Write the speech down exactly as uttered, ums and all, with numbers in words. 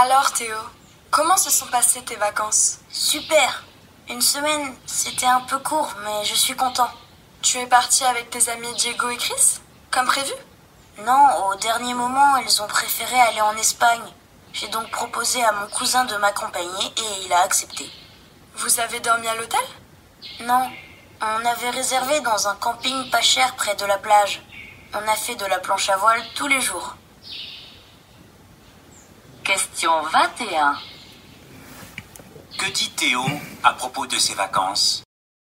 Alors Théo, comment se sont passées tes vacances? Super. Une semaine, c'était un peu court, mais je suis content. Tu es parti avec tes amis Diego et Chris, comme prévu? Non, au dernier moment, ils ont préféré aller en Espagne. J'ai donc proposé à mon cousin de m'accompagner et il a accepté. Vous avez dormi à l'hôtel? Non, on avait réservé dans un camping pas cher près de la plage. On a fait de la planche à voile tous les jours. Question vingt et un. Que dit Théo à propos de ses vacances?